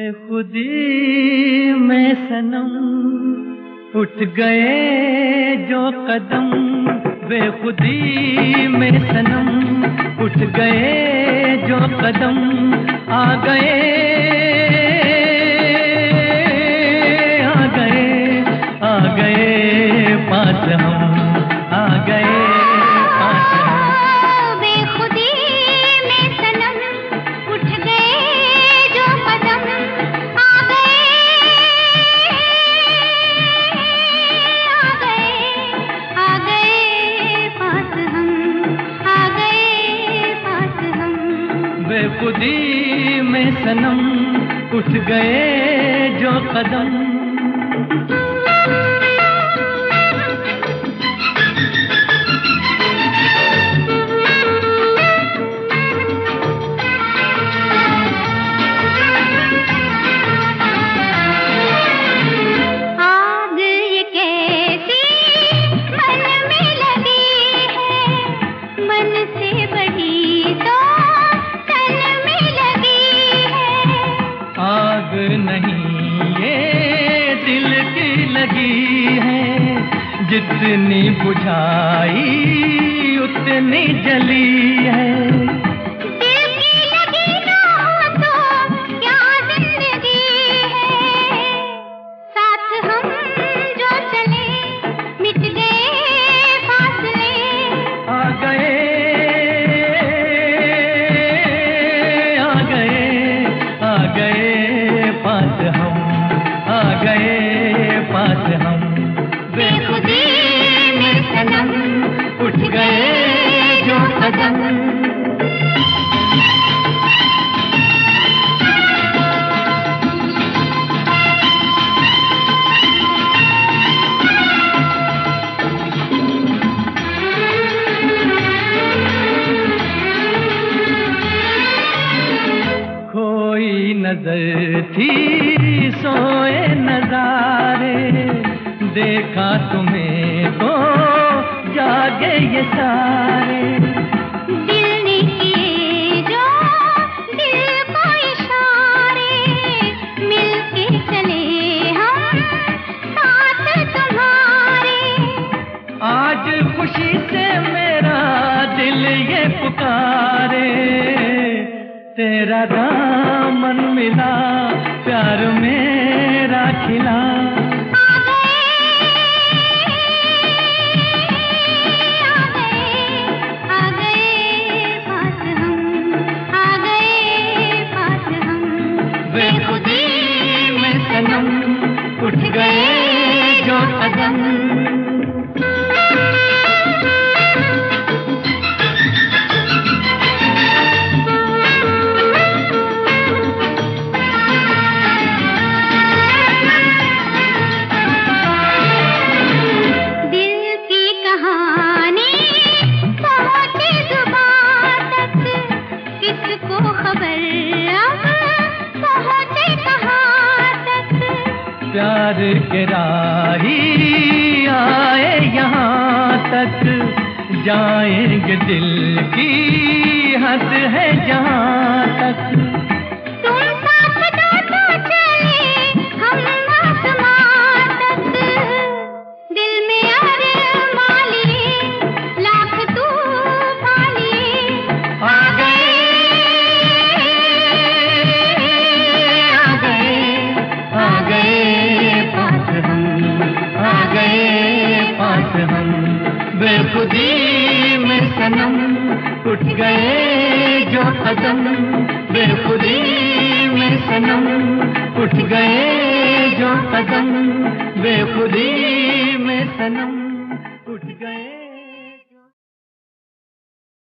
बेखुदी में सनम उठ गए जो कदम, बेखुदी में सनम उठ गए जो कदम, आ गए आ गए आ गए पास हम, आ गए पास हम। बेखुदी में सनम उठ गए जो कदम, आ गए आ गए पास हम, आ गए पास हम। बेखुदी में सनम उठ गए जो कदम। नहीं ये दिल की लगी है, जितनी बुझाई उतनी जली है। दिल की लगी ना हो तो क्या जिंदगी है, साथ हम जो चले मिट गए फासले, आ गए आ गए आ गए पास हम, आ गए पास हम। बेखुदी में सनम उठ गए जो कदम। खोई नजर थी सोए नजारे, देखा तुम्हें तो जागे ये सारे। दिल ने किए जो दिल को इशारे, मिलके चले हम साथ तुम्हारे। आज खुशी से मेरा दिल ये पुकारे, तेरा दामन मिला प्यार मेरा खिला। बेखुदी में सनम उठ गए जो कदम। दिल की कहानी पहुंचे जुबां तक, किसको खबर अब पहुंचे कहां तक। प्यार के राही आए यहाँ तक, जाएंगे दिल की हद है जहाँ तक। तुम साथ दो तो चले हम आसमां तक, दिल में अरमां लिए लाख तूफान लिए, आ गए आ गए आ गए पास हम, आ गए पास हम। बेखुदी में सनम उठ गए जो कदम, बेखुदी में सनम उठ गए जो कदम, बेखुदी में सनम।